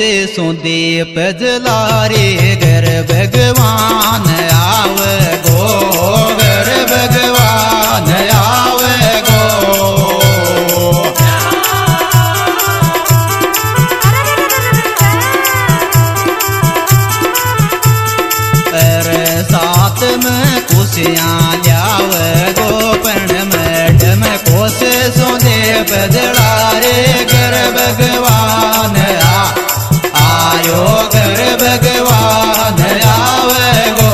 सो दीप जलारे घर भगवान आवे गो, घर भगवान आवे गो। साथ में खुशियाँ लावे गो, पण मैडम कोस सो दीप जलारे घर भगवान आयो, घर भगवान आवे गो।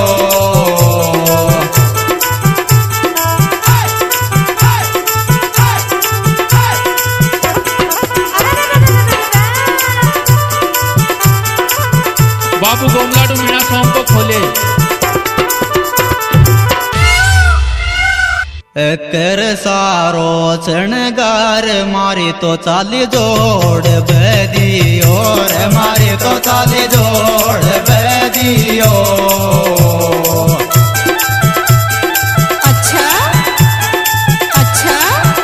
बाबू गोमलाडू मीणा सॉन्ग को खोले। कर सारो चणगार मारी तो चाली जोड़ बदियो रे, मारी तो चाली जोड़ बदियो। अच्छा अच्छा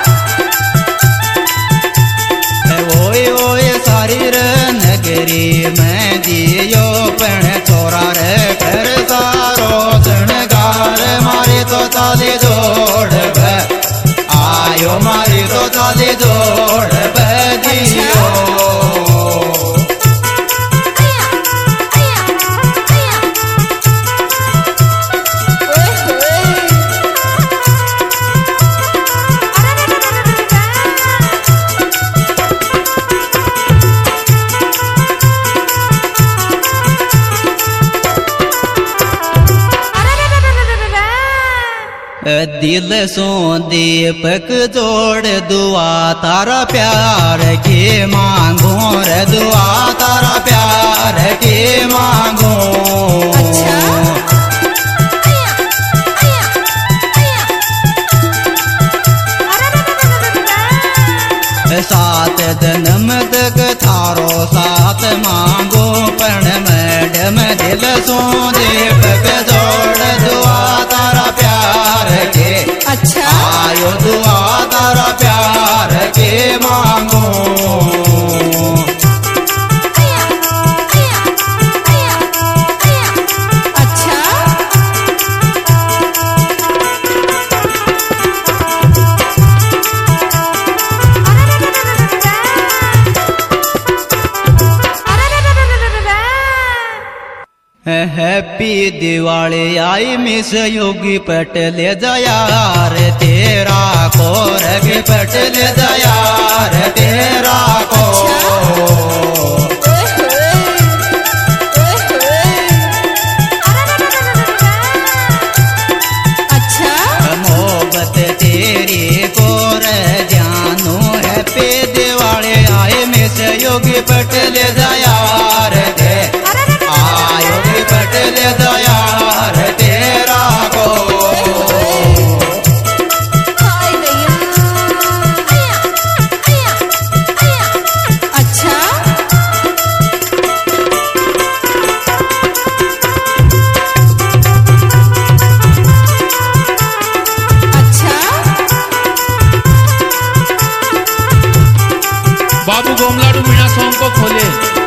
ओए ओए सारी रे नगरी में दियो, पण छोरा रे कर सारो चणगार मारी तो चाली जोड़ आयो, मारी तो चाली जोड़ बदियो। दिल सो दीपक जोड़ दुआ तारा प्यार के मांगो रे, दुआ तारा प्यार के मांगो। अच्छा सात जन्म तक थारो साथ मांगो, पण मैडम दिल सो दीपक जोड़ दुआ तारा प्यार के। अच्छा आयो, दुआ तारा प्यार के मांगो। अच्छा happy Diwali I miss Yogi Patel जयार तेरा को, रगे पटेल जयार तेरा को। अच्छा मोहब्बत तेरी को रे जानू, happy Diwali I miss Yogi Patel जयार दे, योगी पटेल दयार तेरा को। अच्छा अच्छा बाबू गोमलाडू मीणा सॉन्ग को खोले।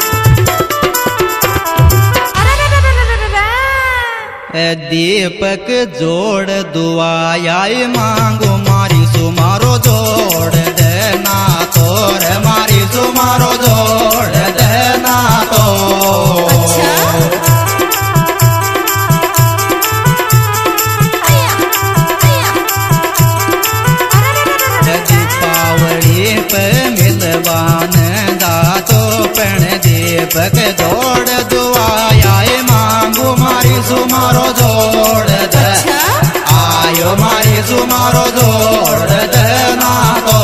दीपक जोड़ दुआ आई मांगो, मारी सुमारो जोड़ देना तो रे, मारी सुमारो जोड़ देना तो। दीपावली पे मिलवान दा तो, पण दीपक जोड़ दुआ आई मांगो, मारी सुमारो जोड़ दे। आयो, मारी सुमारो जोड़ देना तो।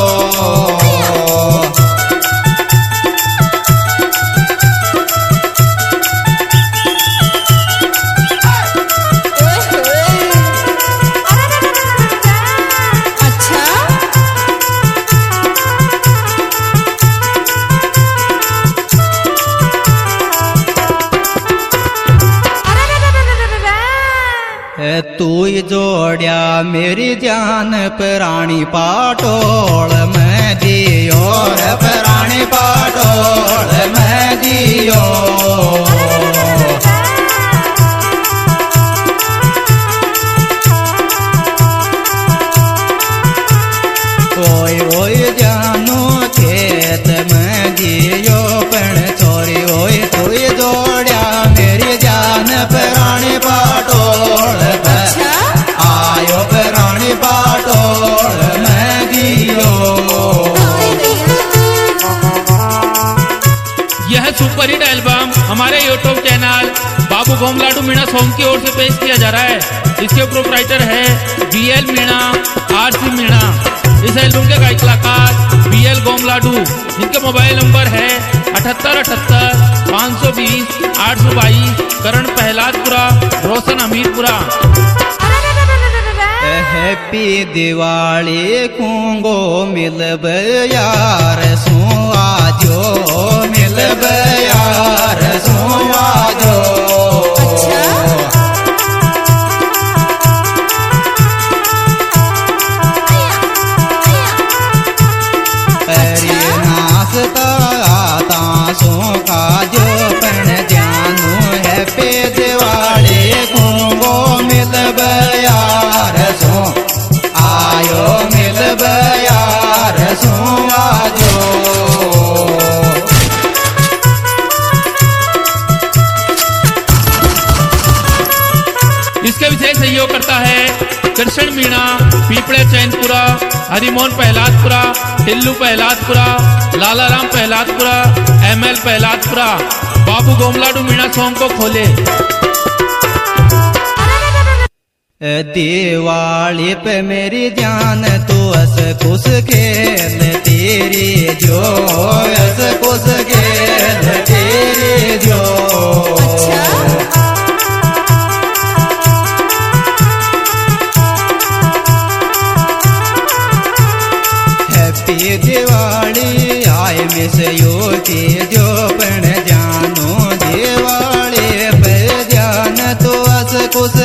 तू जोड़िया मेरी जान प्राणी पाटोल मैं दियो रे प्राणी पाटोल मैं दियो ओय ओय जानो खेत में दियो पण छोरी ओय तू जोड़िया मेरी जान प्राणी पाटोल अच्छा आयो प्राणी पाटोल मैं दियो। यह सुपर हिट एल्बम हमारे YouTube channel Babu Gomladu Meena song की ओर से पेश किया जा रहा है। इसके प्रोप्राइटर है BL मीणा RC मीणा। इस एल्बम के गायक कलाकार BL गोमलाडू, जिनके मोबाइल नंबर है 7878 520 822, करण पहलादपुरा, रोशन हमीरपुरा। हैप्पी दिवाली कुंगो मिलब यार सो आजो मिलब यार सो आजो। अच्छा परी नाचता आता सो काजो पण जानू हैप्पी दिवाली कुंगो मिलब यार सो आयो मिलब यार सो आजो। इसके विशेष सहयोग करता है कृष्ण मीणा, पीपड़े चैनपुरा, हरिमोहन पहलादपुरा, टिल्लू पहलादपुरा, लालाराम पहलादपुरा, ML पहलादपुरा। बाबू गोमलाडू मीणा सॉन्ग को खोले। दिवाली पे मेरी जान तू हस खुश खेल तेरी जो हस खुश खेल तेरी जो। अच्छा हैप्पी दिवाली आए मिस यू की जो पण जानो दिवाली पे जान तू हस खुश